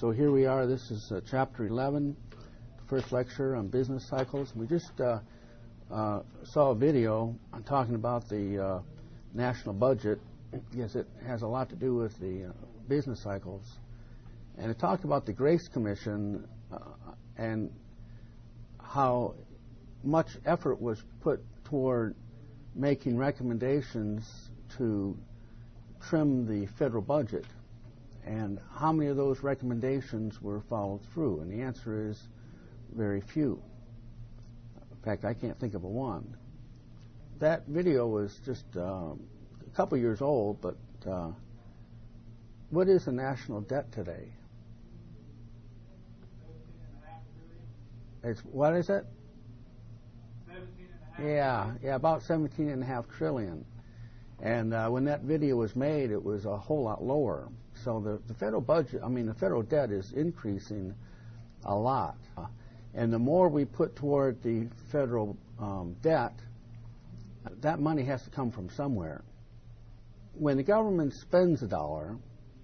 So here we are. This is Chapter 11, the first lecture on business cycles. We just saw a video talking about the national budget. Yes, it has a lot to do with the business cycles. And it talked about the Grace Commission and how much effort was put toward making recommendations to trim the federal budget, and how many of those recommendations were followed through. And the answer is very few. In fact, I can't think of a one. That video was just a couple years old, but what is the national debt today? It's, what is it? 17.5. Yeah, about 17.5 trillion. And when that video was made, it was a whole lot lower. So the federal budget, the federal debt is increasing a lot. And the more we put toward the federal debt, that money has to come from somewhere. When the government spends a dollar,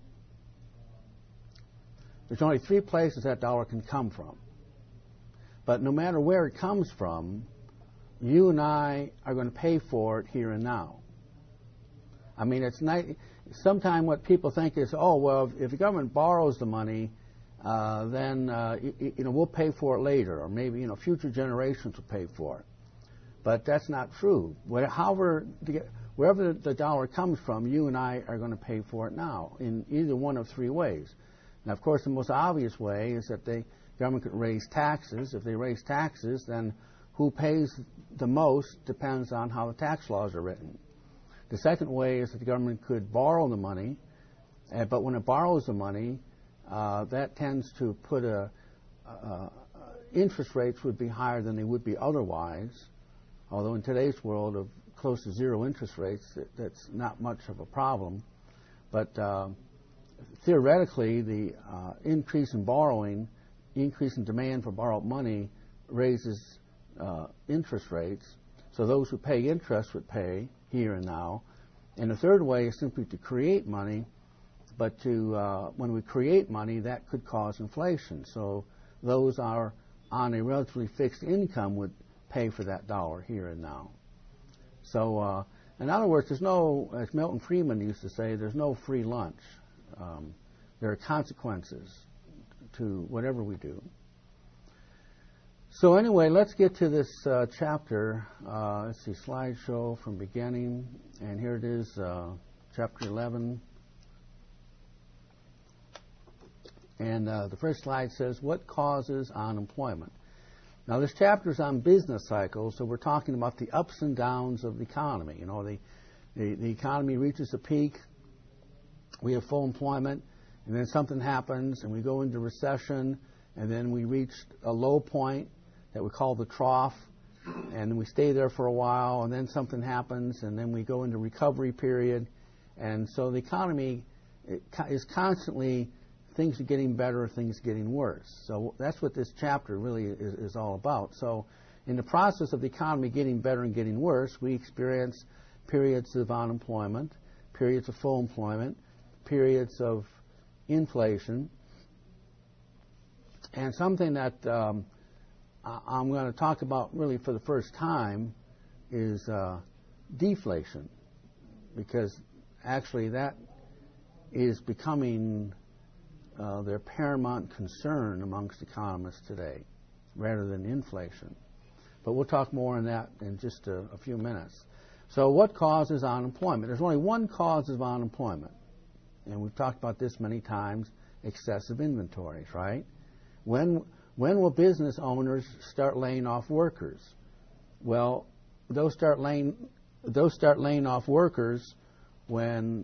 there's only three places that dollar can come from. But no matter where it comes from, you and I are going to pay for it here and now. It's not. Sometimes what people think is, oh, well, if the government borrows the money, then we'll pay for it later, or maybe future generations will pay for it. But that's not true. Wherever the dollar comes from, you and I are going to pay for it now in either one of three ways. Now, of course, the most obvious way is that the government could raise taxes. If they raise taxes, then who pays the most depends on how the tax laws are written. The second way is that the government could borrow the money, but when it borrows the money, that tends to put interest rates would be higher than they would be otherwise. Although in today's world of close to zero interest rates, that's not much of a problem. But theoretically, the increase in borrowing, increase in demand for borrowed money raises interest rates. So those who pay interest would pay here and now. And the third way is simply to create money, but when we create money, that could cause inflation. So those are on a relatively fixed income would pay for that dollar here and now. So in other words, there's no, as Milton Friedman used to say, there's no free lunch. There are consequences to whatever we do. So anyway, let's get to this chapter. Let's see, slideshow from beginning. And here it is, chapter 11. And the first slide says, what causes unemployment? Now, this chapter is on business cycles, so we're talking about the ups and downs of the economy. The economy reaches a peak, we have full employment, and then something happens, and we go into recession, and then we reach a low point that we call the trough, and we stay there for a while, and then something happens, and then we go into recovery period. And so the economy is constantly, things are getting better, things are getting worse. So that's what this chapter really is all about. So in the process of the economy getting better and getting worse, we experience periods of unemployment, periods of full employment, periods of inflation, and something that I'm going to talk about really for the first time is deflation, because actually that is becoming their paramount concern amongst economists today, rather than inflation. But we'll talk more on that in just a few minutes. So what causes unemployment? There's only one cause of unemployment, and we've talked about this many times, excessive inventories, right? When will business owners start laying off workers? Well, they'll start laying off workers when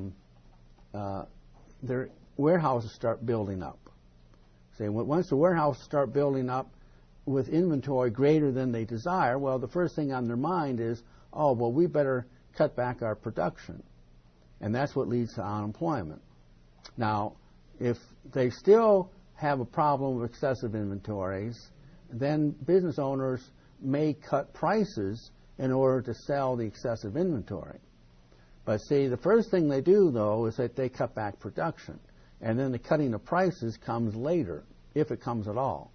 their warehouses start building up. Say, once the warehouses start building up with inventory greater than they desire, well, the first thing on their mind is, oh, well, we better cut back our production. And that's what leads to unemployment. Now, if they still have a problem with excessive inventories, then business owners may cut prices in order to sell the excessive inventory. But see, the first thing they do, though, is that they cut back production. And then the cutting of prices comes later, if it comes at all.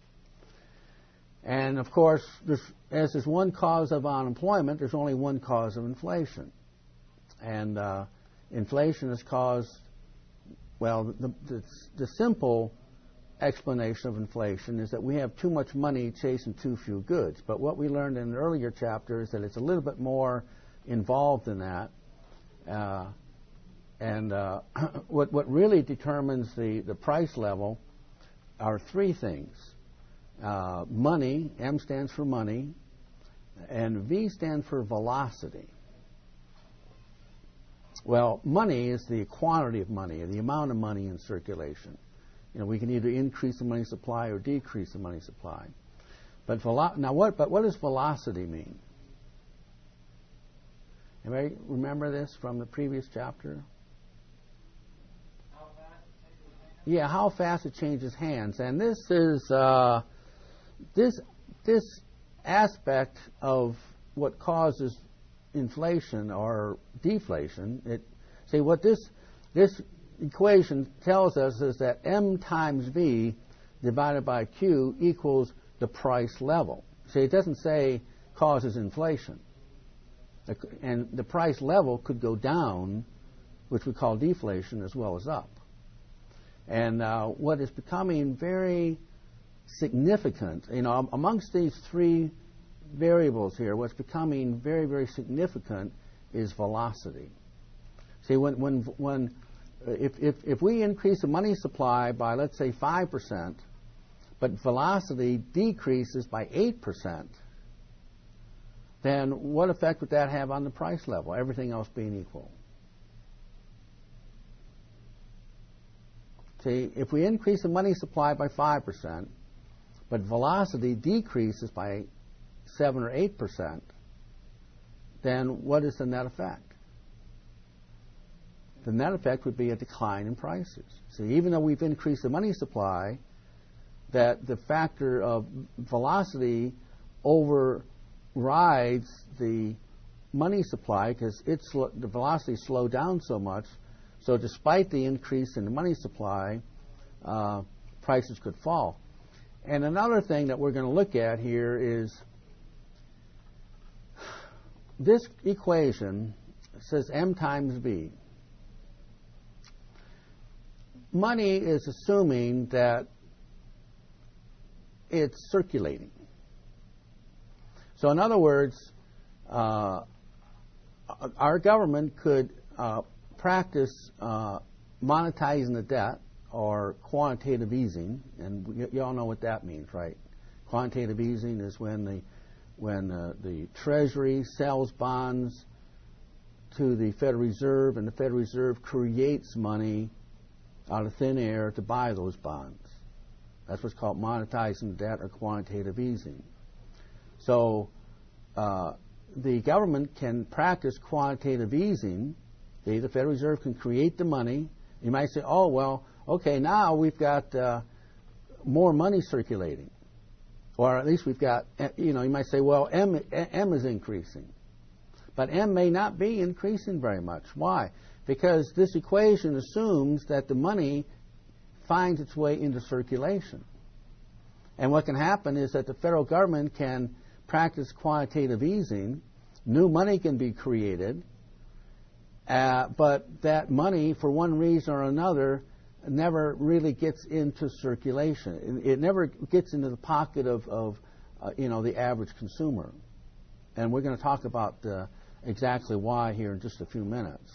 And of course, as there's one cause of unemployment, there's only one cause of inflation. And inflation is caused, well, the simple explanation of inflation is that we have too much money chasing too few goods. But what we learned in an earlier chapter is that it's a little bit more involved than that. What really determines the price level are three things. Money, M stands for money, and V stands for velocity. Well, money is the quantity of money, the amount of money in circulation. We can either increase the money supply or decrease the money supply. But what does velocity mean? Anybody remember this from the previous chapter? How fast it changes hands? Yeah, how fast it changes hands. And this is this aspect of what causes inflation or deflation. What this equation tells us is that M times V divided by Q equals the price level. See, it doesn't say causes inflation. And the price level could go down, which we call deflation, as well as up. And what is becoming very significant, amongst these three variables here, what's becoming very, very significant is velocity. See, if we increase the money supply by, let's say, 5%, but velocity decreases by 8%, then what effect would that have on the price level, everything else being equal? See, if we increase the money supply by 5%, but velocity decreases by 7 or 8%, then what is the net effect? The net effect would be a decline in prices. See, even though we've increased the money supply, that the factor of velocity overrides the money supply because the velocity slowed down so much. So despite the increase in the money supply, prices could fall. And another thing that we're going to look at here is this equation says M times V. Money is assuming that it's circulating. So in other words, our government could practice monetizing the debt or quantitative easing, and you all know what that means, right? Quantitative easing is when the Treasury sells bonds to the Federal Reserve, and the Federal Reserve creates money out of thin air to buy those bonds. That's what's called monetizing debt or quantitative easing. So the government can practice quantitative easing. The Federal Reserve can create the money. You might say, oh, well, okay, now we've got more money circulating. Or at least we've got, you might say, well, M is increasing. But M may not be increasing very much. Why? Because this equation assumes that the money finds its way into circulation. And what can happen is that the federal government can practice quantitative easing, new money can be created, but that money, for one reason or another, never really gets into circulation. It never gets into the pocket of the average consumer. And we're going to talk about exactly why here in just a few minutes.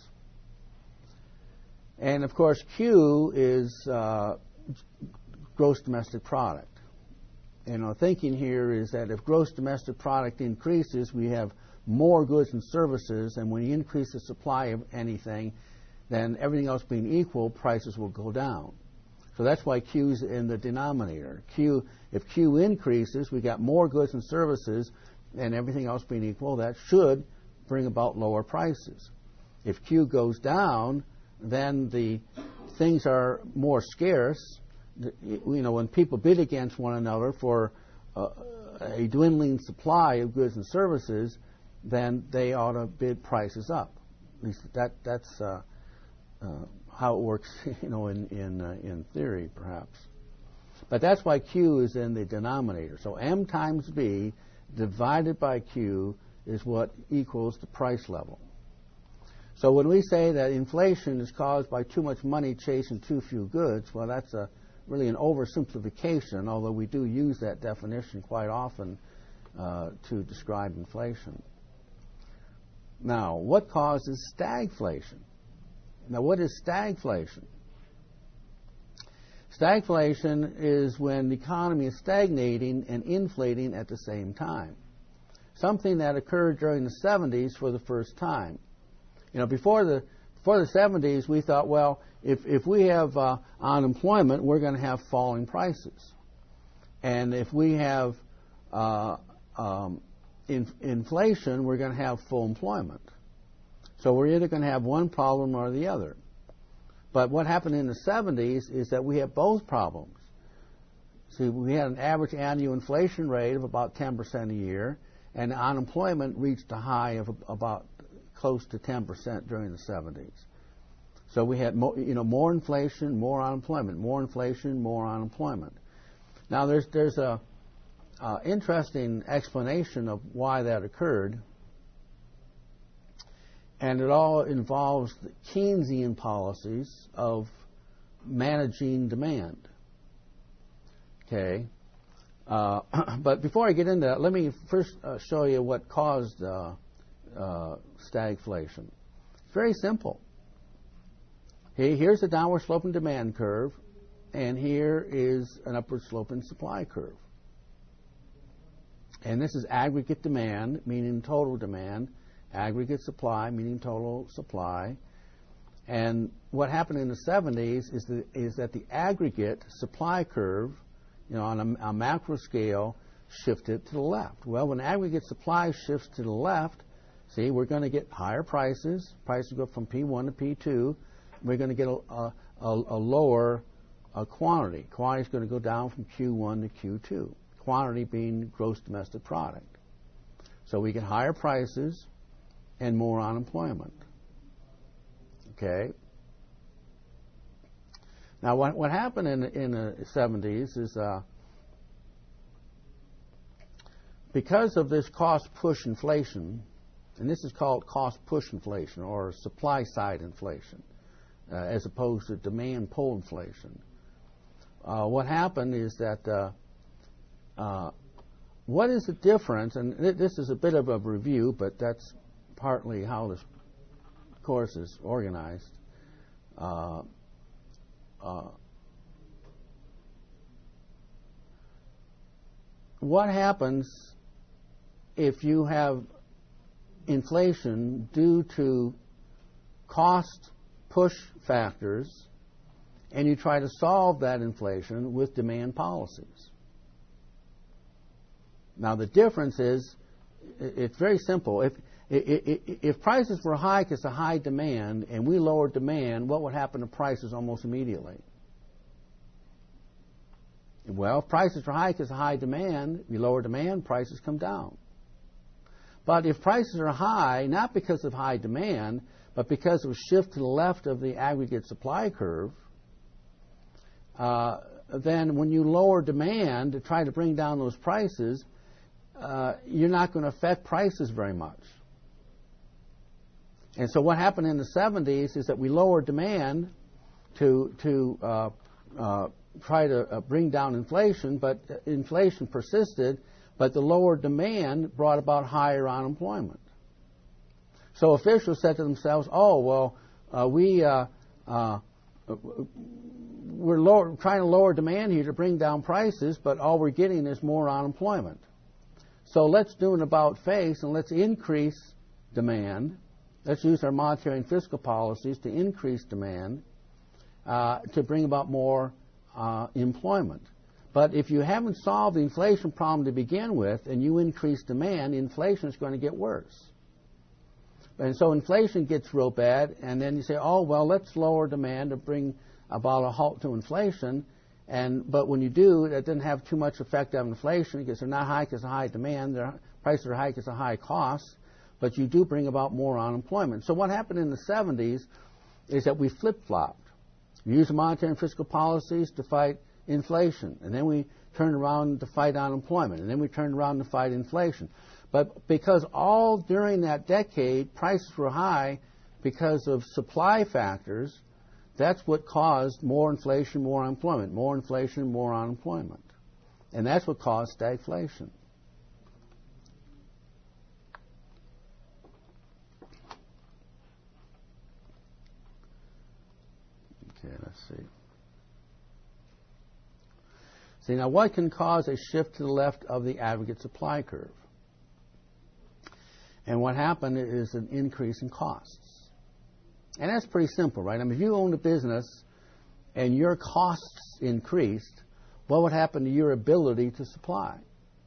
And of course, Q is gross domestic product. Thinking here is that if gross domestic product increases, we have more goods and services, and when you increase the supply of anything, then everything else being equal, prices will go down. So that's why Q's in the denominator. If Q increases, we got more goods and services, and everything else being equal, that should bring about lower prices. If Q goes down, then the things are more scarce. When people bid against one another for a dwindling supply of goods and services, then they ought to bid prices up. At least that's how it works, in theory, perhaps. But that's why Q is in the denominator. So M times B divided by Q is what equals the price level. So when we say that inflation is caused by too much money chasing too few goods, well, that's really an oversimplification, although we do use that definition quite often to describe inflation. Now, what causes stagflation? Now, what is stagflation? Stagflation is when the economy is stagnating and inflating at the same time. Something that occurred during the 70s for the first time. Before the 70s, we thought, well, if we have unemployment, we're going to have falling prices. And if we have inflation, we're going to have full employment. So we're either going to have one problem or the other. But what happened in the 70s is that we have both problems. See, we had an average annual inflation rate of about 10% a year, and unemployment reached a high of about close to 10% during the 70s. So we had more inflation, more unemployment, more inflation, more unemployment. Now there's a interesting explanation of why that occurred, and it all involves the Keynesian policies of managing demand. Okay, but before I get into that, let me first show you what caused stagflation. It's very simple. Here's a downward sloping demand curve, and here is an upward sloping supply curve. And this is aggregate demand, meaning total demand, aggregate supply, meaning total supply. And what happened in the 70s is that the aggregate supply curve, on a macro scale, shifted to the left. Well, when aggregate supply shifts to the left, see, we're going to get higher prices. Prices go from P1 to P2. We're going to get a lower quantity. Quantity is going to go down from Q1 to Q2. Quantity being gross domestic product. So we get higher prices and more unemployment. Okay. Now, what happened in the 70s is because of this cost push inflation, and this is called cost push inflation or supply side inflation, as opposed to demand pull inflation. What happened is that what is the difference, and this is a bit of a review, but that's partly how this course is organized. What happens if you have inflation due to cost push factors and you try to solve that inflation with demand policies? Now the difference is, it's very simple. If prices were high because of high demand and we lowered demand, what would happen to prices almost immediately? Well, if prices are high because of high demand, you lower demand, prices come down. But if prices are high, not because of high demand, but because of a shift to the left of the aggregate supply curve, then when you lower demand to try to bring down those prices, you're not going to affect prices very much. And so what happened in the 70s is that we lowered demand to try to bring down inflation, but inflation persisted, but the lower demand brought about higher unemployment. So officials said to themselves, oh, well, we're trying to lower demand here to bring down prices, but all we're getting is more unemployment. So let's do an about face and let's increase demand. Let's use our monetary and fiscal policies to increase demand to bring about more employment. But if you haven't solved the inflation problem to begin with and you increase demand, inflation is going to get worse. And so inflation gets real bad, and then you say, oh, well, let's lower demand to bring about a halt to inflation. But when you do, that doesn't have too much effect on inflation because they're not high because of high demand. Their prices are high because of high costs. But you do bring about more unemployment. So what happened in the 70s is that we flip-flopped. We use the monetary and fiscal policies to fight inflation, and then we turned around to fight unemployment, and then we turned around to fight inflation. But because all during that decade prices were high because of supply factors, that's what caused more inflation, more unemployment, more inflation, more unemployment. And that's what caused stagflation. Okay, let's see. See, now what can cause a shift to the left of the aggregate supply curve? And what happened is an increase in costs. And that's pretty simple, right? I mean, if you owned a business and your costs increased, what would happen to your ability to supply?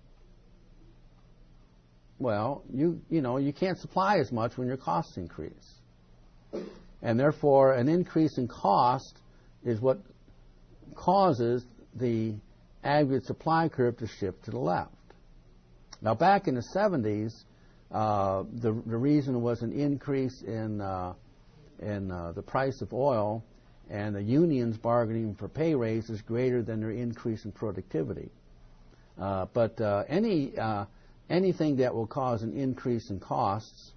Well, you can't supply as much when your costs increase. And therefore, an increase in cost is what causes the aggregate supply curve to shift to the left. Now, back in the 70s, the reason was an increase in the price of oil and the unions bargaining for pay raises greater than their increase in productivity. But anything that will cause an increase in costs,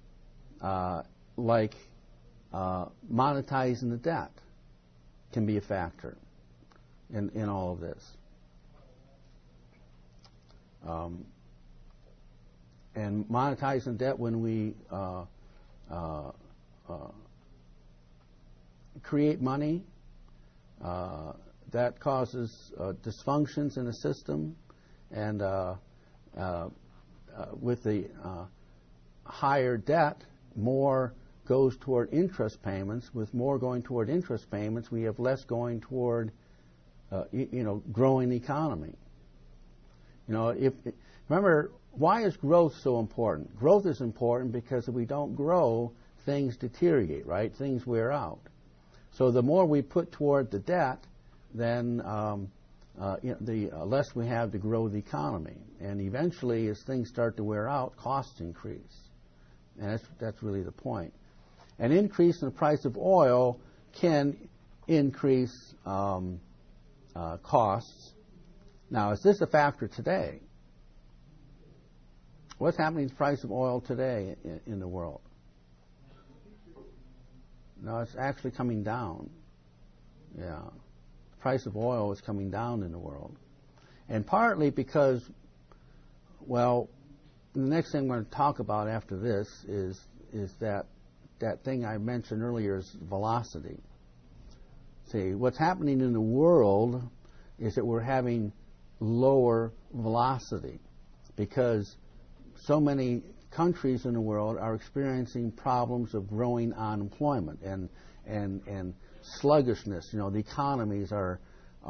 like monetizing the debt, can be a factor in all of this. And monetizing debt, when we create money, that causes dysfunctions in the system, and with the higher debt, more goes toward interest payments. With more going toward interest payments, we have less going toward growing the economy. Remember, why is growth so important? Growth is important because if we don't grow, things deteriorate, right? Things wear out. So the more we put toward the debt, then the less we have to grow the economy. And eventually, as things start to wear out, costs increase. And that's really the point. An increase in the price of oil can increase costs. Now, is this a factor today? What's happening to the price of oil today in the world? No, it's actually coming down. Yeah. The price of oil is coming down in the world. And partly because, well, the next thing I'm going to talk about after this is that thing I mentioned earlier is velocity. See, what's happening in the world is that we're having lower velocity because so many countries in the world are experiencing problems of growing unemployment and sluggishness. The economies are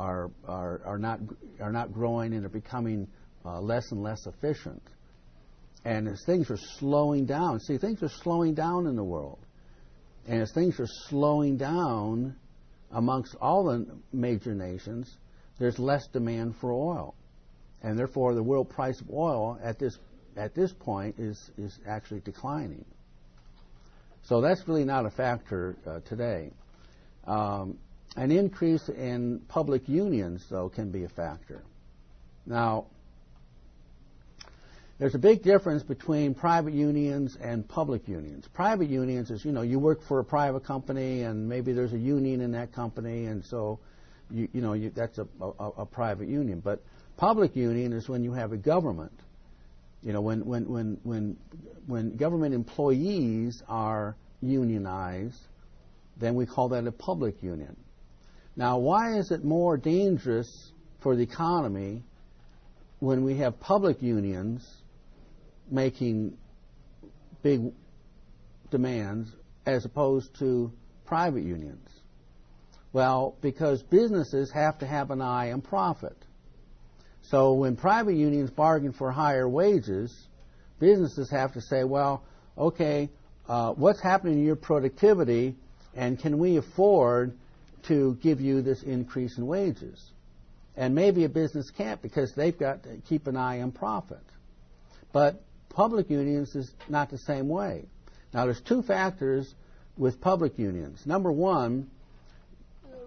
not growing and are becoming less and less efficient. And as things are slowing down, see, things are slowing down in the world. And as things are slowing down amongst all the major nations, there's less demand for oil. And therefore, the world price of oil at this point is actually declining. So that's really not a factor today. An increase in public unions, though, can be a factor. Now, there's a big difference between private unions and public unions. Private unions is, you work for a private company and maybe there's a union in that company, and so that's a private union. But public union is when you have a government. When government employees are unionized, then we call that a public union. Now, why is it more dangerous for the economy when we have public unions making big demands as opposed to private unions? Well, because businesses have to have an eye on profit. So when private unions bargain for higher wages, businesses have to say, well, okay, what's happening to your productivity, and can we afford to give you this increase in wages? And maybe a business can't because they've got to keep an eye on profit. But public unions is not the same way. Now, there's two factors with public unions. Number one,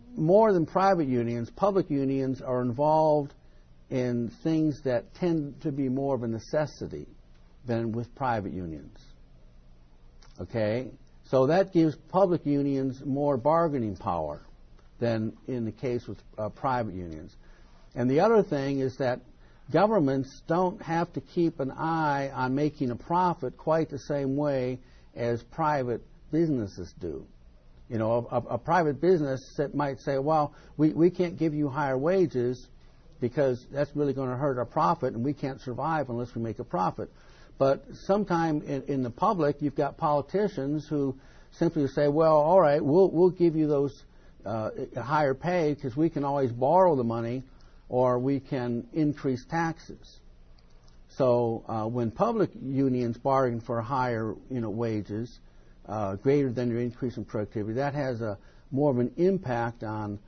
more than private unions, public unions are involved in things that tend to be more of a necessity than with private unions. Okay? So that gives public unions more bargaining power than in the case with private unions. And the other thing is that governments don't have to keep an eye on making a profit quite the same way as private businesses do. You know, a private business that might say, well, we can't give you higher wages because that's really going to hurt our profit, and we can't survive unless we make a profit. But sometime in the public, you've got politicians who simply say, well, all right, we'll give you those higher pay because we can always borrow the money or we can increase taxes. So when public unions bargain for higher wages, greater than your increase in productivity, that has more of an impact on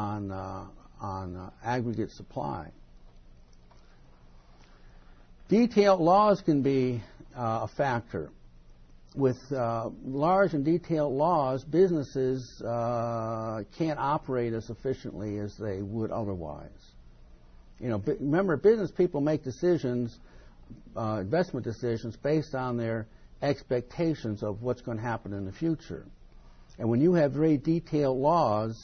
aggregate supply. Detailed laws can be a factor. With large and detailed laws, businesses can't operate as efficiently as they would otherwise. Remember, business people make decisions, investment decisions, based on their expectations of what's going to happen in the future. And when you have very detailed laws,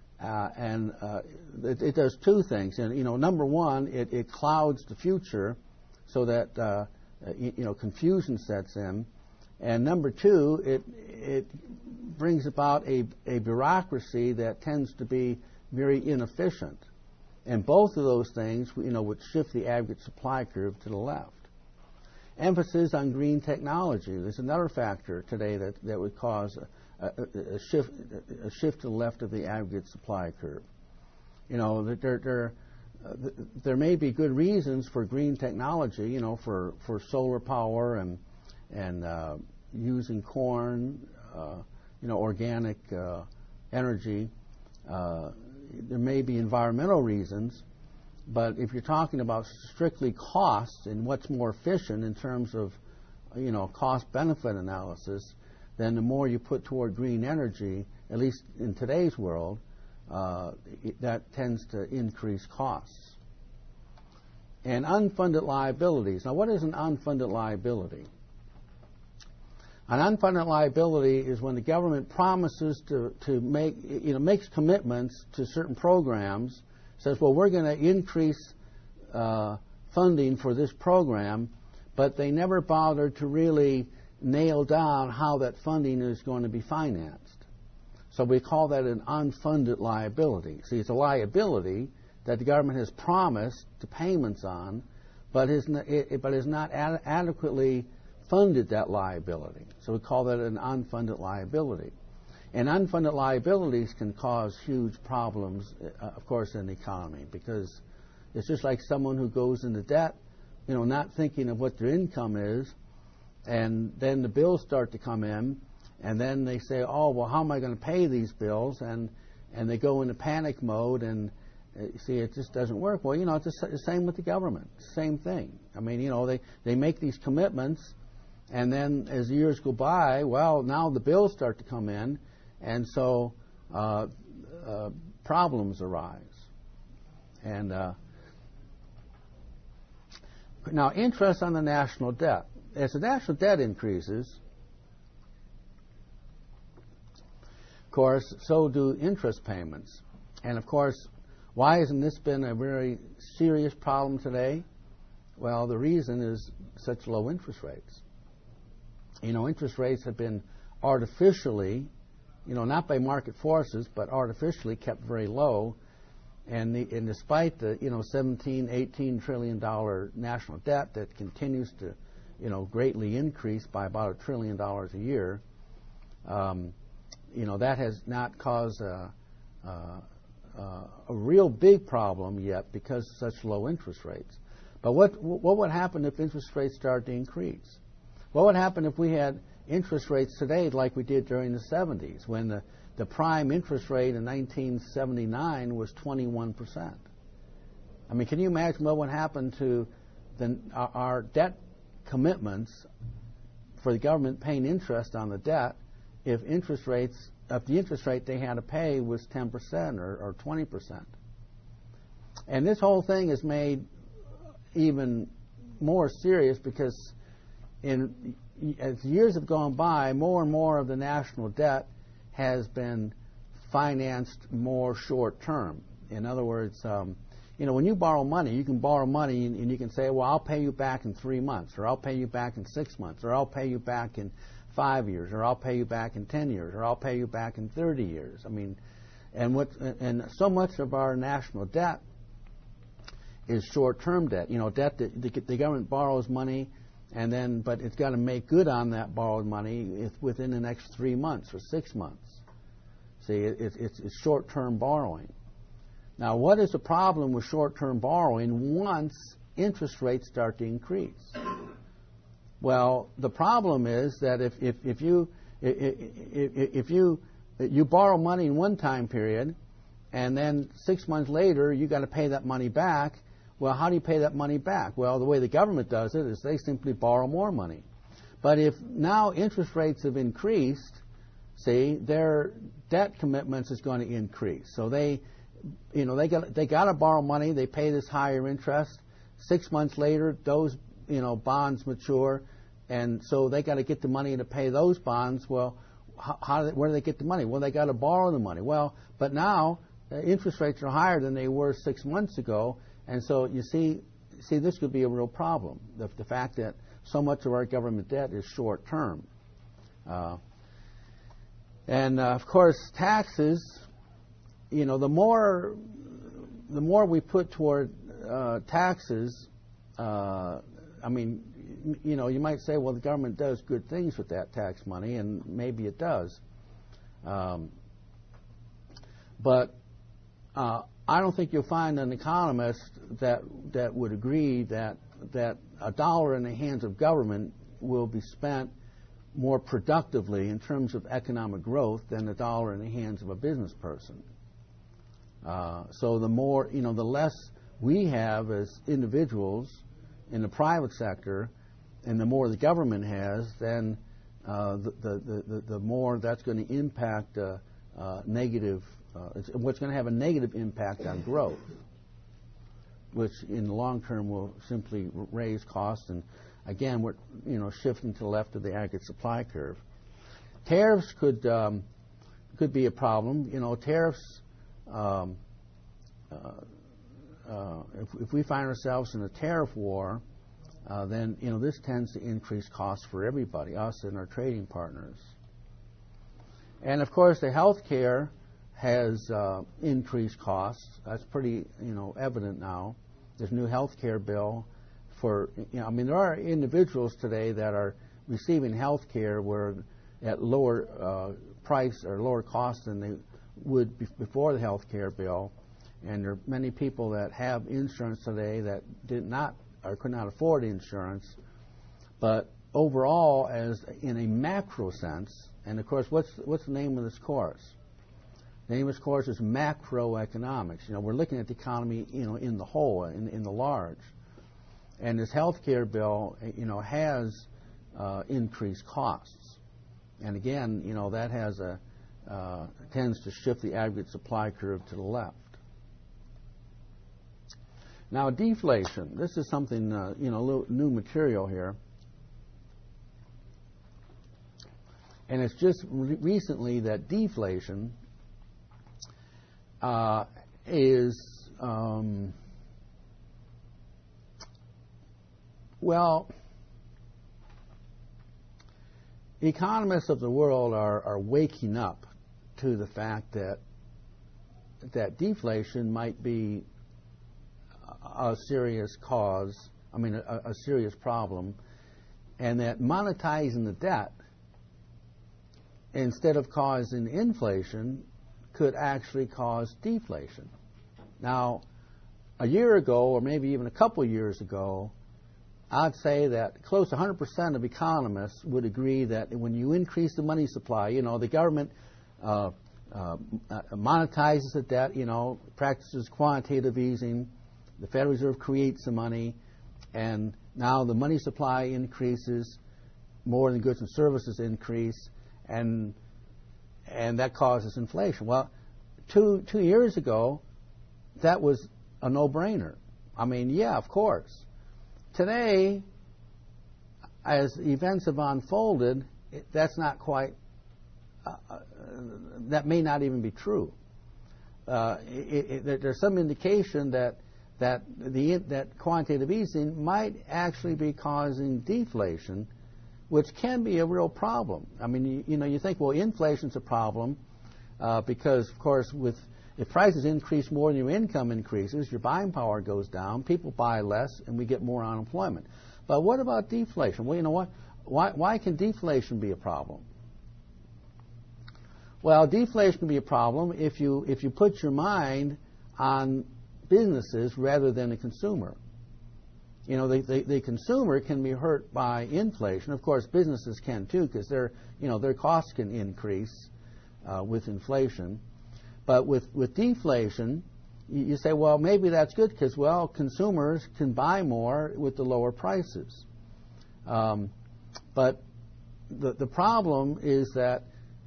it does two things. And number one, it clouds the future, so that confusion sets in. And number two, it brings about a bureaucracy that tends to be very inefficient. And both of those things, would shift the aggregate supply curve to the left. Emphasis on green technology. There's another factor today that would cause a shift to the left of the aggregate supply curve. There may be good reasons for green technology, for solar power and using corn, organic energy. There may be environmental reasons, but if you're talking about strictly costs and what's more efficient in terms of, cost-benefit analysis, then the more you put toward green energy, at least in today's world, that tends to increase costs. And unfunded liabilities. Now, what is an unfunded liability? An unfunded liability is when the government promises to make, makes commitments to certain programs, says, well, we're going to increase funding for this program, but they never bother to really nail down how that funding is going to be financed. So we call that an unfunded liability. See, it's a liability that the government has promised to payments on, but has not adequately funded that liability. So we call that an unfunded liability. And unfunded liabilities can cause huge problems, of course, in the economy, because it's just like someone who goes into debt, not thinking of what their income is, and then the bills start to come in, and then they say, oh, well, how am I going to pay these bills? And they go into panic mode, and see, it just doesn't work. Well, it's the same with the government. Same thing. I mean, they make these commitments, and then as years go by, well, now the bills start to come in, and so problems arise. And now, interest on the national debt. As the national debt increases, of course, so do interest payments. And of course, why hasn't this been a very serious problem today? Well, the reason is such low interest rates. Interest rates have been artificially, not by market forces, but artificially kept very low. And despite the, $17, $18 trillion national debt that continues to, greatly increase by about $1 trillion a year, that has not caused a real big problem yet because of such low interest rates. But what would happen if interest rates started to increase? What would happen if we had interest rates today like we did during the 70s, when the prime interest rate in 1979 was 21%? I mean, can you imagine what would happen to our debt commitments for the government paying interest on the debt if interest rates the interest rate they had to pay was 10% or 20%. And this whole thing is made even more serious because as years have gone by, more and more of the national debt has been financed more short term. In other words, when you borrow money, you can borrow money and you can say, well, I'll pay you back in 3 months, or I'll pay you back in 6 months, or I'll pay you back in 5 years, or I'll pay you back in 10 years, or I'll pay you back in 30 years. I mean, and so much of our national debt is short-term debt. Debt that the government borrows money, but it's got to make good on that borrowed money within the next 3 months or 6 months. See, it's short-term borrowing. Now, what is the problem with short-term borrowing once interest rates start to increase? Well, the problem is that if you borrow money in one time period, and then 6 months later you got to pay that money back. Well, how do you pay that money back? Well, the way the government does it is they simply borrow more money. But if now interest rates have increased, see, their debt commitments is going to increase. So they got to borrow money. They pay this higher interest. 6 months later, those bonds mature, and so they got to get the money to pay those bonds. Well, where do they get the money? Well, they got to borrow the money. Well, but now interest rates are higher than they were 6 months ago, and so you see this could be a real problem. The fact that so much of our government debt is short term, and of course taxes. The more we put toward taxes, you might say, well, the government does good things with that tax money, and maybe it does. But I don't think you'll find an economist that would agree that a dollar in the hands of government will be spent more productively in terms of economic growth than a dollar in the hands of a business person. So the more, the less we have as individuals in the private sector, and the more the government has, then the more that's going to impact negative. What's going to have a negative impact on growth, which in the long term will simply raise costs. And again, we're shifting to the left of the aggregate supply curve. Tariffs could be a problem. Tariffs. If we find ourselves in a tariff war, then this tends to increase costs for everybody, us and our trading partners. And of course, the health care has increased costs. That's pretty evident now. There's a new health care bill for there are individuals today that are receiving health care where at lower price or lower cost than they would before the health care bill. And there are many people that have insurance today that did not or could not afford insurance. But overall, as in a macro sense, and of course, what's the name of this course? The name of this course is macroeconomics. We're looking at the economy, in the whole, in the large. And this health care bill, has increased costs. And again, that has tends to shift the aggregate supply curve to the left. Now, deflation. This is something, a little new material here. And it's just recently that deflation is, economists of the world are waking up to the fact that deflation might be a serious cause, a serious problem, and that monetizing the debt instead of causing inflation could actually cause deflation. Now, a year ago, or maybe even a couple of years ago, I'd say that close to 100% of economists would agree that when you increase the money supply, the government monetizes the debt, practices quantitative easing, the Federal Reserve creates the money, and now the money supply increases more than goods and services increase, and and that causes inflation. Well, two years ago, that was a no-brainer. I mean, yeah, of course. Today, as events have unfolded, that's not quite, that may not even be true. There's some indication that quantitative easing might actually be causing deflation, which can be a real problem. I mean, you think, well, inflation's a problem because, of course, if prices increase more than your income increases, your buying power goes down, people buy less, and we get more unemployment. But what about deflation? Well, you know what? Why can deflation be a problem? Well, deflation can be a problem if you put your mind on businesses rather than the consumer. The consumer can be hurt by inflation. Of course, businesses can too, because their costs can increase with inflation. But with deflation, you say, well, maybe that's good because, well, consumers can buy more with the lower prices. But the problem is that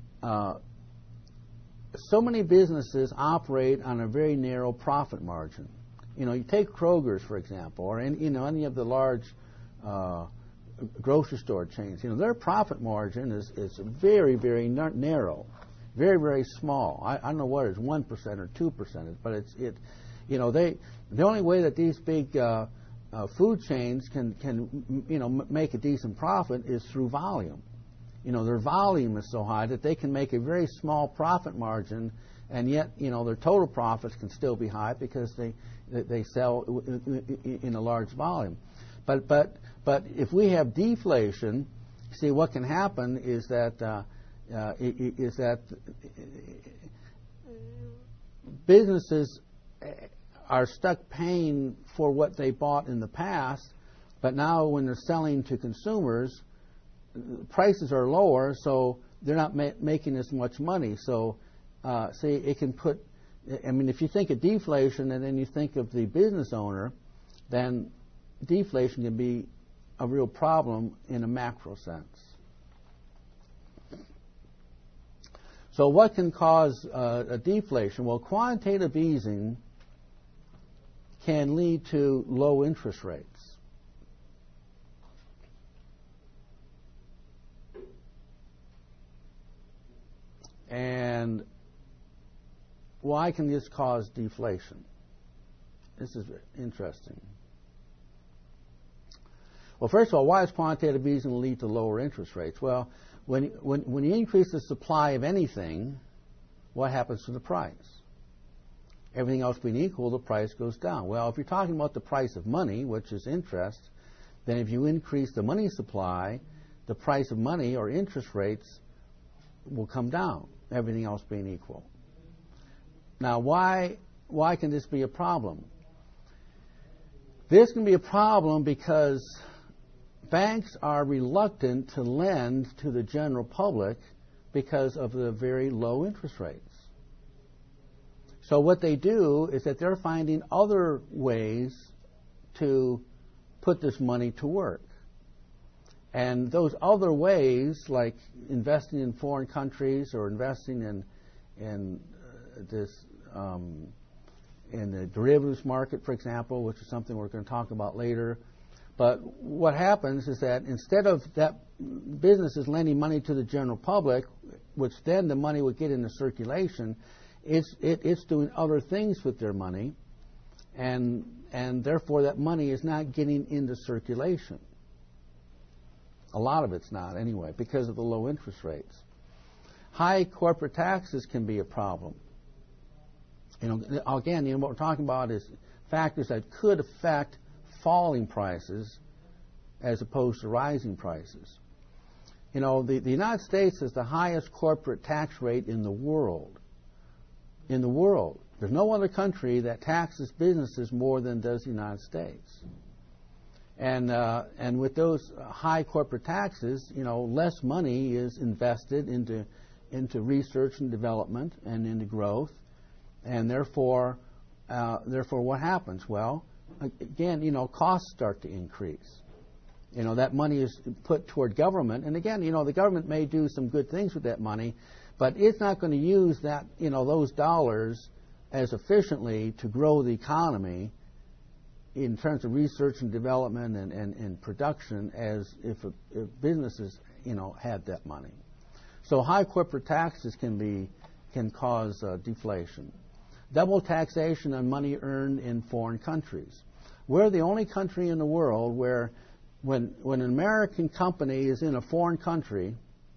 so many businesses operate on a very narrow profit margin. You take Kroger's, for example, or any of the large grocery store chains. Their profit margin is very, very narrow, very, very small. I don't know what it is, 1% or 2%, but the only way that these big food chains can make a decent profit is through volume. Their volume is so high that they can make a very small profit margin, and yet their total profits can still be high because they sell in a large volume. But if we have deflation, see what can happen is that businesses are stuck paying for what they bought in the past, but now when they're selling to consumers, prices are lower, so they're not making as much money. So, it can put. I mean, if you think of deflation and then you think of the business owner, then deflation can be a real problem in a macro sense. So, what can cause a deflation? Well, quantitative easing can lead to low interest rates. And why can this cause deflation? This is interesting. Well, first of all, why is quantitative easing lead to lower interest rates? Well, when you increase the supply of anything, what happens to the price? Everything else being equal, the price goes down. Well, if you're talking about the price of money, which is interest, then if you increase the money supply, the price of money or interest rates will come down, everything else being equal. Now, why can this be a problem? This can be a problem because banks are reluctant to lend to the general public because of the very low interest rates. So what they do is that they're finding other ways to put this money to work. And those other ways, like investing in foreign countries or investing in the derivatives market, for example, which is something we're going to talk about later. But what happens is that instead of that business is lending money to the general public, which then the money would get into circulation, it's doing other things with their money, and therefore that money is not getting into circulation. A lot of it's not, anyway, because of the low interest rates. High corporate taxes can be a problem. Again, what we're talking about is factors that could affect falling prices as opposed to rising prices. The United States has the highest corporate tax rate in the world. In the world. There's no other country that taxes businesses more than does the United States. And with those high corporate taxes, less money is invested into research and development and into growth, and therefore what happens? Well, again, costs start to increase. That money is put toward government, and again, the government may do some good things with that money, but it's not going to use that, those dollars as efficiently to grow the economy in terms of research and development and production as if businesses, had that money. So high corporate taxes can cause deflation. Double taxation on money earned in foreign countries. We're the only country in the world where when an American company is in a foreign country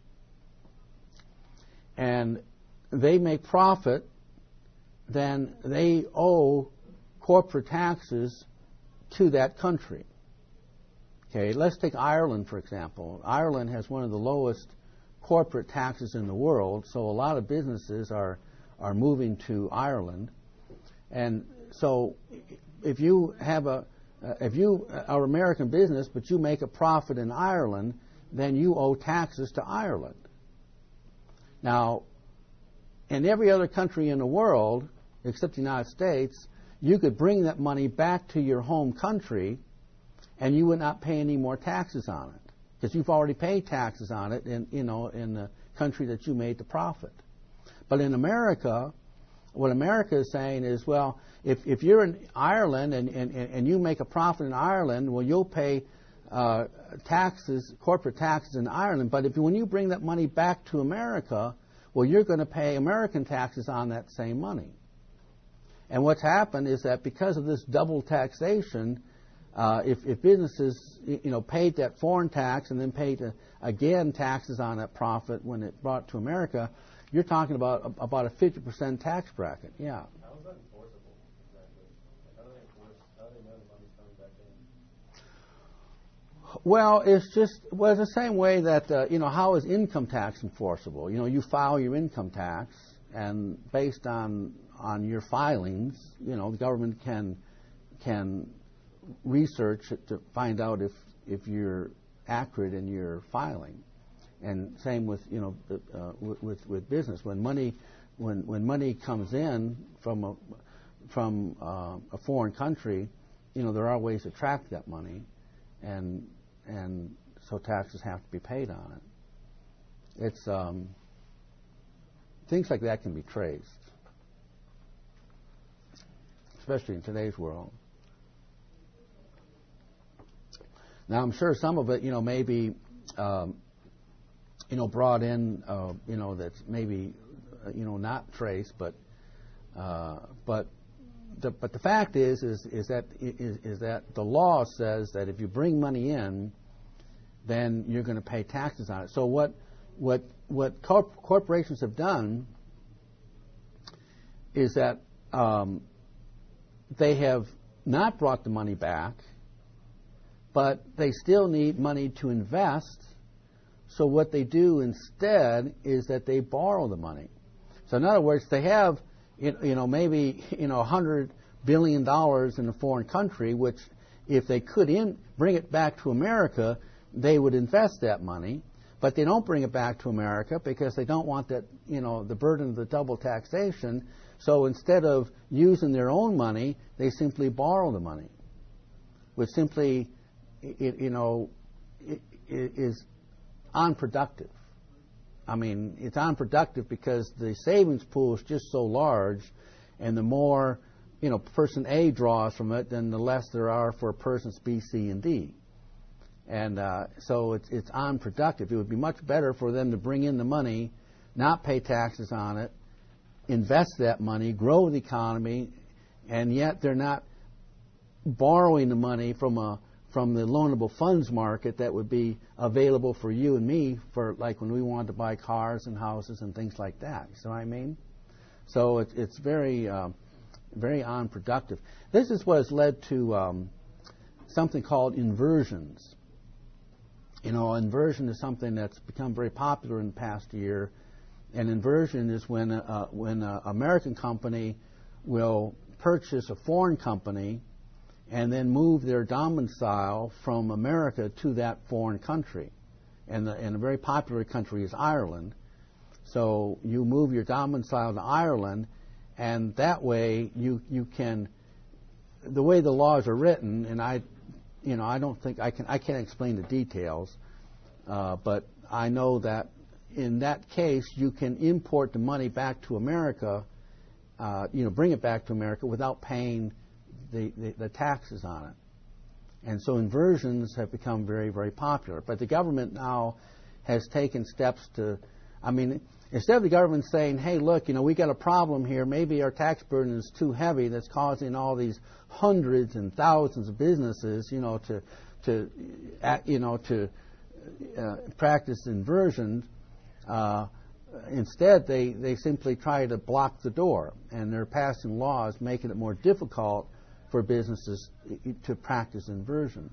and they make profit, then they owe corporate taxes to that country. Okay, let's take Ireland, for example. Ireland has one of the lowest corporate taxes in the world, so a lot of businesses are moving to Ireland. And so if you are an American business, but you make a profit in Ireland, then you owe taxes to Ireland. Now, in every other country in the world, except the United States, you could bring that money back to your home country and you would not pay any more taxes on it because you've already paid taxes on it in the country that you made the profit. But in America, what America is saying is, well, if you're in Ireland and you make a profit in Ireland, well, you'll pay taxes, corporate taxes in Ireland. But when you bring that money back to America, well, you're going to pay American taxes on that same money. And what's happened is that because of this double taxation, if businesses, paid that foreign tax and then paid again taxes on that profit when it brought to America, you're talking about a 50% tax bracket. Yeah. How is that enforceable exactly? How do they know the money's coming back in? Well, it's the same way that, how is income tax enforceable? You file your income tax, and based on your filings, the government can research it to find out if you're accurate in your filing. And same with with business. When money comes in from a foreign country, there are ways to track that money, and so taxes have to be paid on it. It's things like that can be traced, especially in today's world. Now, I'm sure some of it, may be, brought in, that's maybe, not traced, but the fact is that the law says that if you bring money in, then you're going to pay taxes on it. So what corporations have done is that they have not brought the money back, but they still need money to invest. So what they do instead is that they borrow the money. So in other words, they have, maybe, $100 billion in a foreign country, which if they could bring it back to America, they would invest that money. But they don't bring it back to America because they don't want that, the burden of the double taxation. So instead of using their own money, they simply borrow the money, which simply, is unproductive. I mean, it's unproductive because the savings pool is just so large, and the more, person A draws from it, then the less there are for persons B, C, and D. And so it's unproductive. It would be much better for them to bring in the money, not pay taxes on it, invest that money, grow the economy, and yet they're not borrowing the money from the loanable funds market that would be available for you and me for, like, when we wanted to buy cars and houses and things like that. You see what I mean? So it's very, very unproductive. This is what has led to something called inversions. Inversion is something that's become very popular in the past year. And inversion is when an American company will purchase a foreign company and then move their domicile from America to that foreign country. And a very popular country is Ireland. So you move your domicile to Ireland, and that way you can, the way the laws are written, and I don't think I can't explain the details, but I know that in that case, you can import the money back to America, bring it back to America without paying the taxes on it. And so inversions have become very, very popular. But the government now has taken steps to, instead of the government saying, hey, look, we got a problem here, maybe our tax burden is too heavy that's causing all these hundreds and thousands of businesses, to practice inversions. Instead, they simply try to block the door, and they're passing laws making it more difficult for businesses to practice inversion.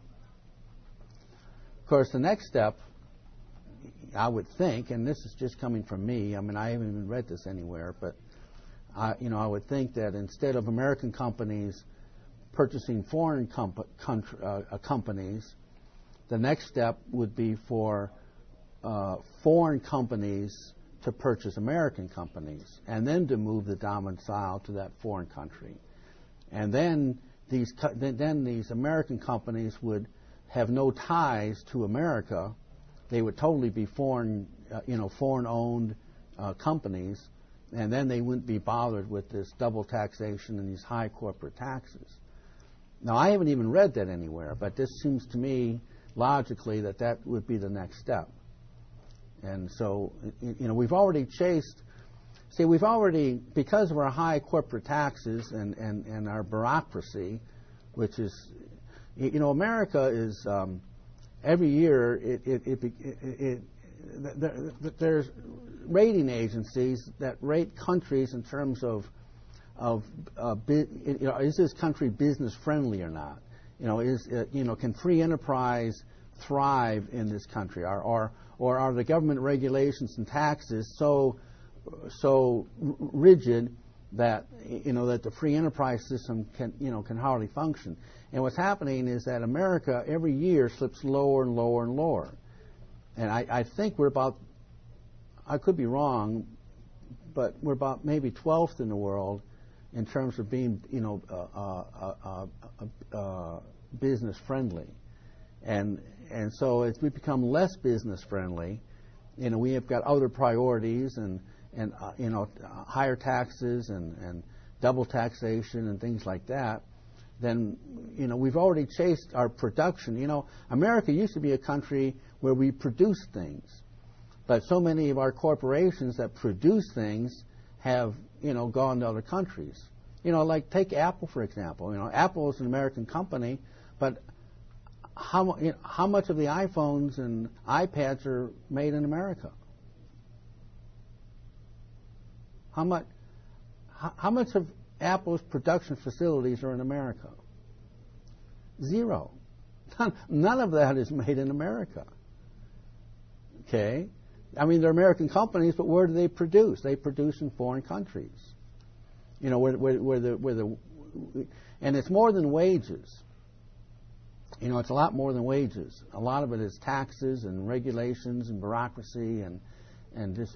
Of course, the next step, I would think, and this is just coming from me, I haven't even read this anywhere, but I would think that instead of American companies purchasing foreign companies, the next step would be for foreign companies to purchase American companies, and then to move the domicile to that foreign country. And then these American companies would have no ties to America. They would totally be foreign-owned companies, and then they wouldn't be bothered with this double taxation and these high corporate taxes. Now, I haven't even read that anywhere, but this seems to me logically that would be the next step. And so, we've already because of our high corporate taxes and our bureaucracy, which is, America is, every year, there's rating agencies that rate countries in terms of is this country business friendly or not? Can free enterprise thrive in this country, or are the government regulations and taxes so rigid that that the free enterprise system can hardly function? And what's happening is that America every year slips lower and lower and lower. And I think we're about, I could be wrong, but we're about maybe 12th in the world in terms of being business friendly. And so as we become less business friendly, we have got other priorities and higher taxes and double taxation and things like that, then we've already chased our production. America used to be a country where we produced things, but so many of our corporations that produce things have gone to other countries. Like take Apple for example. Apple is an American company, but how much of the iPhones and iPads are made in America? How much of Apple's production facilities are in America? Zero. None of that is made in America. Okay? They're American companies, but where do they produce? They produce in foreign countries. And it's more than wages. It's a lot more than wages. A lot of it is taxes and regulations and bureaucracy and just,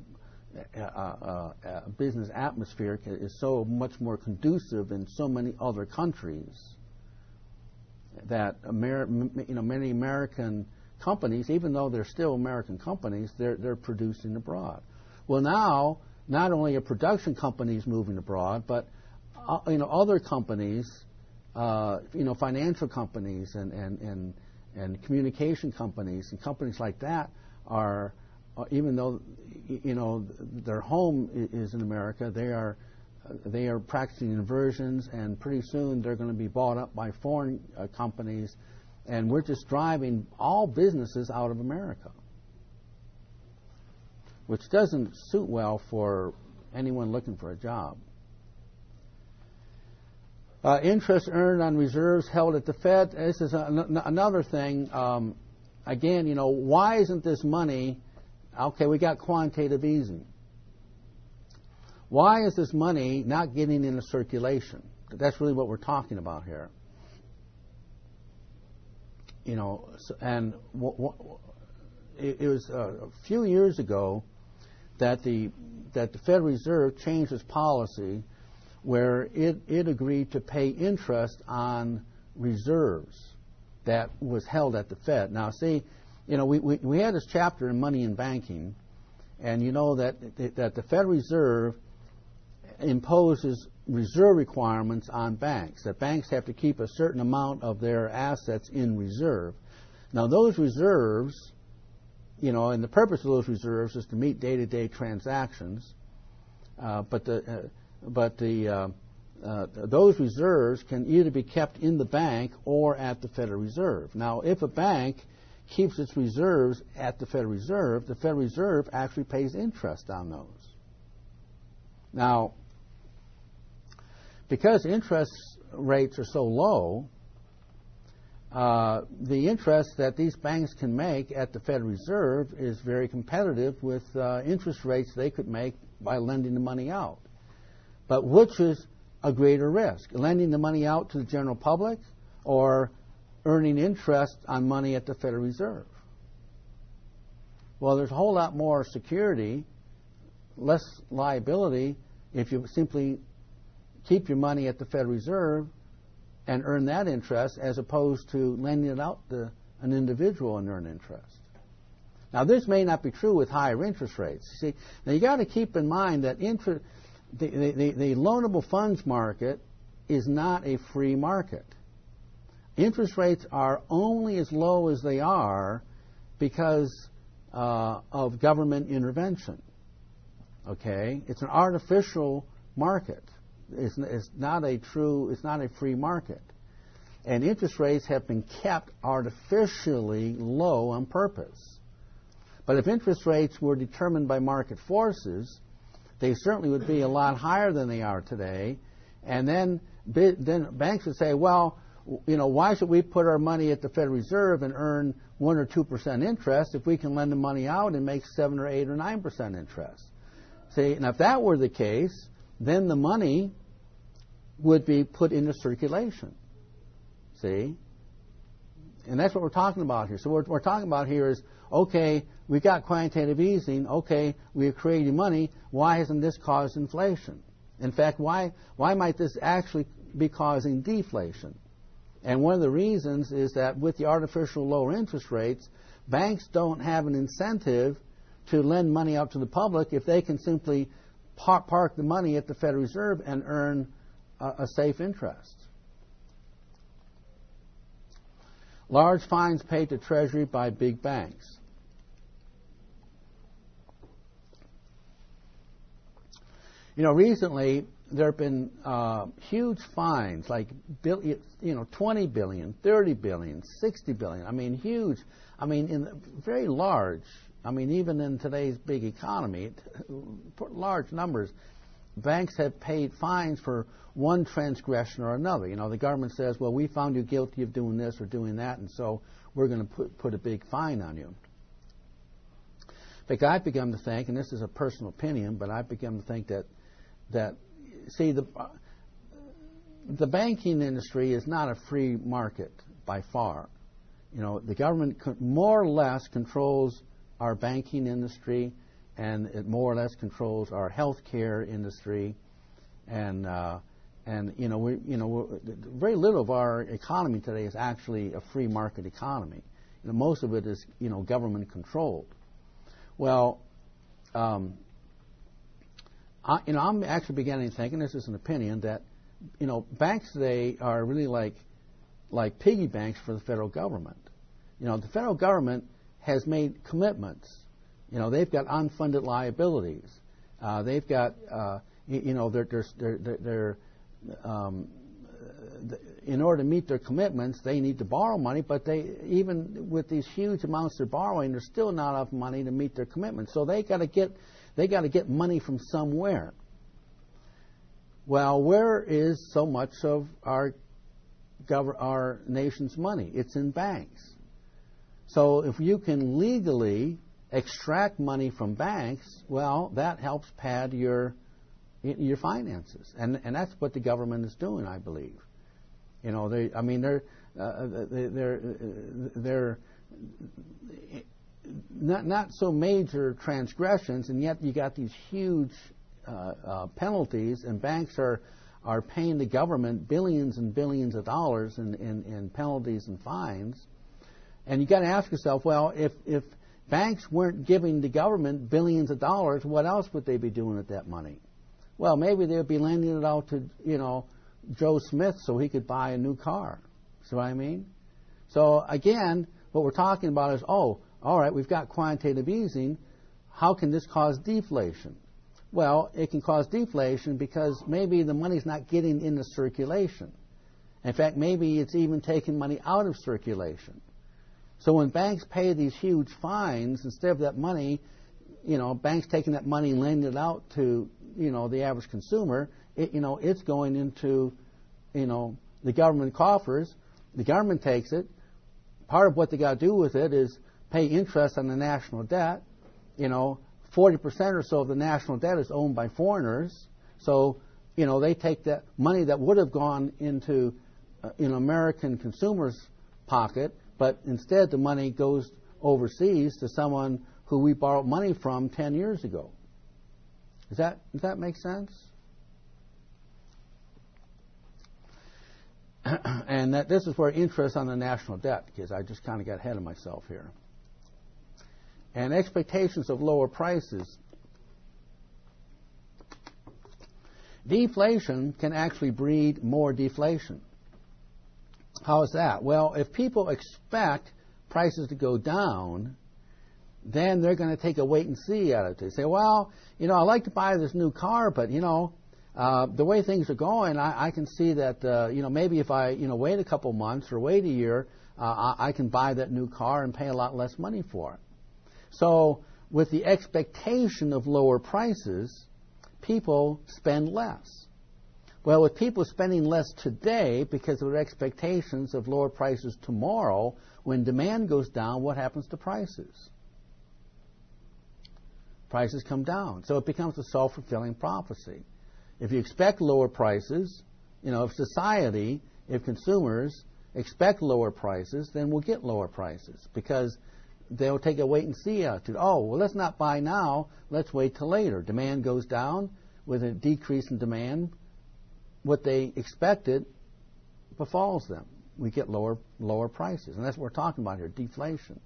business atmosphere is so much more conducive in so many other countries that many American companies, even though they're still American companies, they're producing abroad. Well, now not only are production companies moving abroad, but other companies, financial companies and communication companies and companies like that are, even though their home is in America, they are practicing inversions, and pretty soon they're going to be bought up by foreign companies, and we're just driving all businesses out of America, which doesn't suit well for anyone looking for a job. Interest earned on reserves held at the Fed. This is another thing. Again, why isn't this money? Okay, we got quantitative easing. Why is this money not getting into circulation? That's really what we're talking about here. And it was a few years ago that the Federal Reserve changed its policy, where it agreed to pay interest on reserves that was held at the Fed. Now, see, you know, we had this chapter in Money and Banking, and you know that the Federal Reserve imposes reserve requirements on banks, that banks have to keep a certain amount of their assets in reserve. Now, those reserves, you know, and the purpose of those reserves is to meet day-to-day transactions, but those reserves can either be kept in the bank or at the Federal Reserve. Now, if a bank keeps its reserves at the Federal Reserve actually pays interest on those. Now, because interest rates are so low, the interest that these banks can make at the Federal Reserve is very competitive with interest rates they could make by lending the money out. But which is a greater risk, lending the money out to the general public or earning interest on money at the Federal Reserve? Well, there's a whole lot more security, less liability, if you simply keep your money at the Federal Reserve and earn that interest as opposed to lending it out to an individual and earn interest. Now, this may not be true with higher interest rates. See, now you got to keep in mind that the loanable funds market is not a free market. Interest rates are only as low as they are because of government intervention. Okay, it's an artificial market. It's not a free market, and interest rates have been kept artificially low on purpose. But if interest rates were determined by market forces, they certainly would be a lot higher than they are today. And then banks would say, well, you know, why should we put our money at the Federal Reserve and earn 1 or 2% interest if we can lend the money out and make 7 or 8 or 9% interest? See, and if that were the case, then the money would be put into circulation. See? And that's what we're talking about here. So what we're talking about here is, okay, we've got quantitative easing. Okay, we're creating money. Why hasn't this caused inflation? In fact, why might this actually be causing deflation? And one of the reasons is that with the artificial lower interest rates, banks don't have an incentive to lend money out to the public if they can simply park the money at the Federal Reserve and earn a safe interest. Large fines paid to Treasury by big banks. You know, recently there have been huge fines, like 20 billion, 30 billion, 60 billion. I mean, huge. I mean, very large. I mean, even in today's big economy, large numbers. Banks have paid fines for one transgression or another. You know, the government says, well, we found you guilty of doing this or doing that, and so we're going to put a big fine on you. In fact, I've begun to think, and this is a personal opinion, but I've begun to think that see, the banking industry is not a free market by far. You know, the government more or less controls our banking industry, and it more or less controls our healthcare industry, and very little of our economy today is actually a free market economy. You know, most of it is government controlled. Well, I'm actually beginning to think, and this is an opinion, that banks today are really like piggy banks for the federal government. You know, the federal government has made commitments. You know, they've got unfunded liabilities. They've got, in order to meet their commitments, they need to borrow money, but even with these huge amounts they're borrowing, there's still not enough money to meet their commitments. So they got to get money from somewhere. Well, where is so much of our nation's money? It's in banks. So if you can legally extract money from banks, well, that helps pad your finances, and that's what the government is doing, I believe. You know, they're not so major transgressions, and yet you got these huge penalties, and banks are paying the government billions and billions of dollars in penalties and fines. And you got to ask yourself, well, if banks weren't giving the government billions of dollars, what else would they be doing with that money? Well, maybe they would be lending it out to, Joe Smith so he could buy a new car. See what I mean? So again, what we're talking about is, all right, we've got quantitative easing. How can this cause deflation? Well, it can cause deflation because maybe the money's not getting into circulation. In fact, maybe it's even taking money out of circulation. So when banks pay these huge fines, instead of that money, banks taking that money and lending it out to, the average consumer, it's going into, the government coffers. The government takes it. Part of what they got to do with it is pay interest on the national debt. 40% or so of the national debt is owned by foreigners. So, they take that money that would have gone into, American consumers' pocket, but instead the money goes overseas to someone who we borrowed money from 10 years ago. Does that make sense? And that this is where interest on the national debt, because I just kind of got ahead of myself here. And expectations of lower prices. Deflation can actually breed more deflation. How is that? Well, if people expect prices to go down, then they're going to take a wait-and-see attitude. Say, well, I'd like to buy this new car, but, the way things are going, I can see that, maybe if I, wait a couple months or wait a year, I can buy that new car and pay a lot less money for it. So with the expectation of lower prices, people spend less. Well, with people spending less today because of their expectations of lower prices tomorrow, when demand goes down, what happens to prices? Prices come down. So it becomes a self-fulfilling prophecy. If you expect lower prices, if society, if consumers expect lower prices, then we'll get lower prices because they'll take a wait-and-see attitude. Well, let's not buy now. Let's wait till later. Demand goes down. With a decrease in demand, what they expected befalls them. We get lower prices. And that's what we're talking about here, deflation.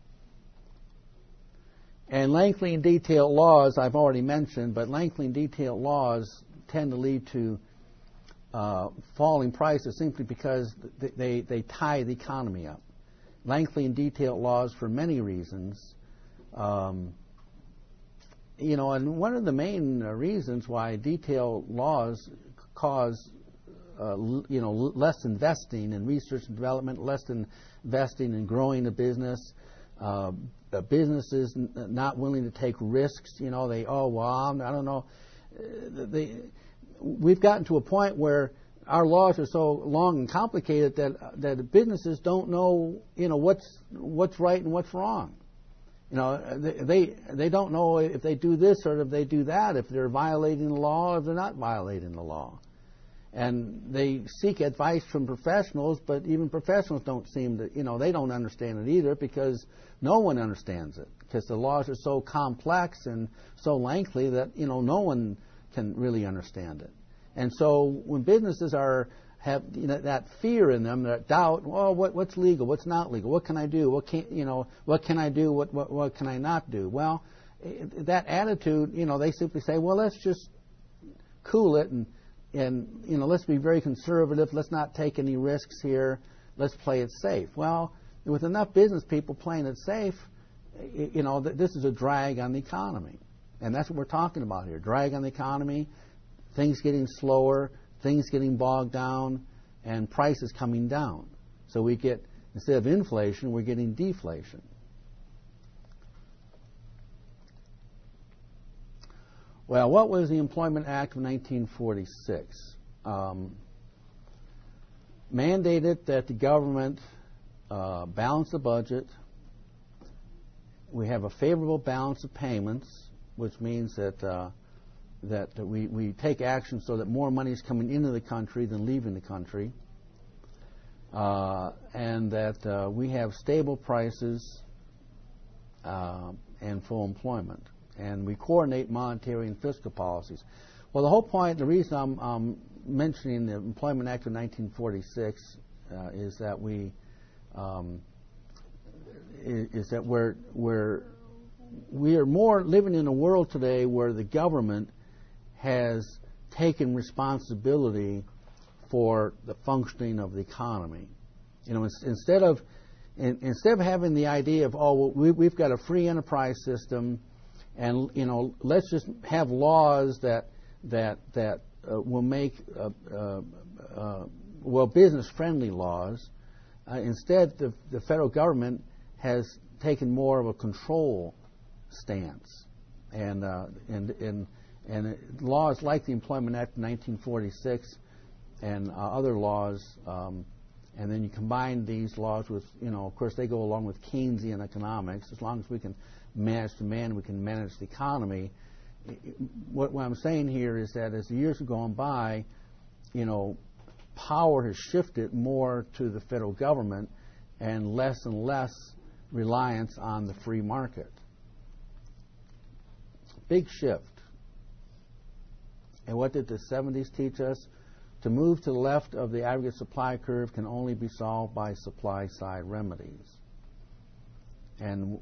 And lengthy and detailed laws, I've already mentioned, but lengthy and detailed laws tend to lead to falling prices simply because they tie the economy up. Lengthy and detailed laws for many reasons. And one of the main reasons why detailed laws cause, less investing in research and development, less investing in growing a business, businesses not willing to take risks. I don't know. We've gotten to a point where our laws are so long and complicated that businesses don't know, what's right and what's wrong. They don't know if they do this or if they do that, if they're violating the law or if they're not violating the law. And they seek advice from professionals, but even professionals don't seem to, they don't understand it either because no one understands it because the laws are so complex and so lengthy that, no one can really understand it. And so when businesses have that fear in them, that doubt, what's legal, what's not legal, what can I do, what can I do, what can I not do? Well, that attitude, they simply say, well, let's just cool it and let's be very conservative, let's not take any risks here, let's play it safe. Well, with enough business people playing it safe, this is a drag on the economy. And that's what we're talking about here, drag on the economy, things getting slower, things getting bogged down, and prices coming down. So we get, instead of inflation, we're getting deflation. Well, what was the Employment Act of 1946? Mandated that the government balance the budget. We have a favorable balance of payments, which means that we take action so that more money is coming into the country than leaving the country, and that we have stable prices and full employment. And we coordinate monetary and fiscal policies. Well, the whole point, the reason I'm mentioning the Employment Act of 1946 is that is that we are more living in a world today where the government has taken responsibility for the functioning of the economy. You know, instead of having the idea of, oh, well, we've got a free enterprise system, and you know, let's just have laws that will make business-friendly laws. Instead, the federal government has taken more of a control stance, and laws like the Employment Act of 1946 and other laws, and then you combine these laws with, you know, of course they go along with Keynesian economics. As long as we can manage demand, we can manage the economy. What I'm saying here is that as the years have gone by, you know, power has shifted more to the federal government and less reliance on the free market. Big shift. And what did the 70s teach us? To move to the left of the aggregate supply curve can only be solved by supply side remedies. And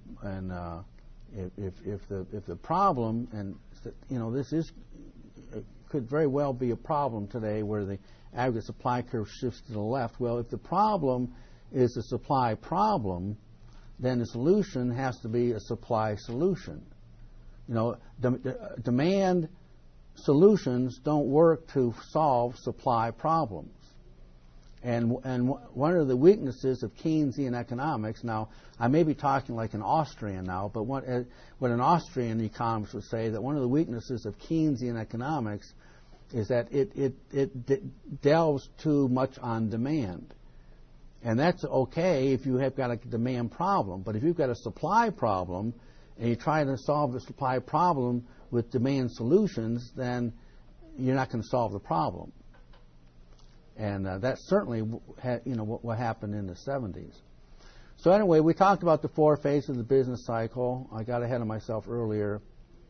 if the problem, and you know, this could very well be a problem today where the aggregate supply curve shifts to the left. Well, if the problem is a supply problem, then the solution has to be a supply solution. You know, demand solutions don't work to solve supply problems. And one of the weaknesses of Keynesian economics, now I may be talking like an Austrian now, but what an Austrian economist would say, that one of the weaknesses of Keynesian economics is that it delves too much on demand. And that's okay if you have got a demand problem, but if you've got a supply problem and you try to solve the supply problem with demand solutions, then you're not going to solve the problem. And that's certainly what happened in the 70s. So anyway, we talked about the 4 phases of the business cycle. I got ahead of myself earlier.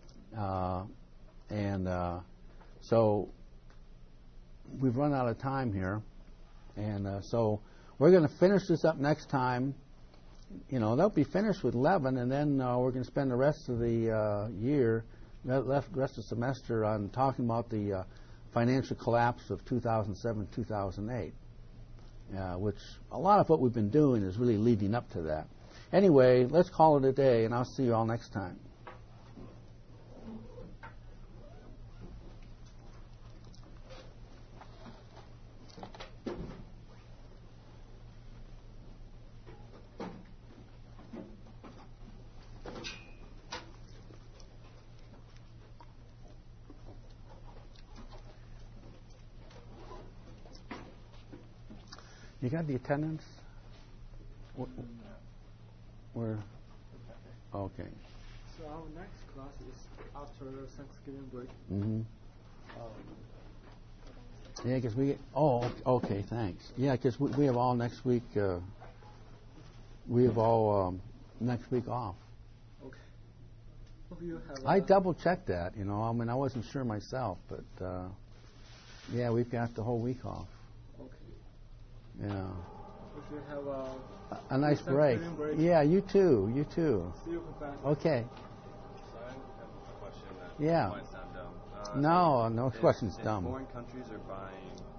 So we've run out of time here. And so we're going to finish this up next time. You know, they'll be finished with 11, and then we're going to spend the rest of the year, the rest of the semester, on talking about the financial collapse of 2007-2008, which a lot of what we've been doing is really leading up to that. Anyway, let's call it a day, and I'll see you all next time. You got the attendance? Where? Okay. So our next class is after Thanksgiving break. Mm-hmm. Yeah, because we get... Oh, okay, thanks. Yeah, because we have all next week... we have all next week off. Okay. Hope you have I double-checked that, you know. I mean, I wasn't sure myself, but... yeah, we've got the whole week off. Yeah. If you have a nice break. Yeah, you too. You too. See you, Professor. Okay. So I have a question that yeah. might sound dumb. No question's dumb. Foreign countries are buying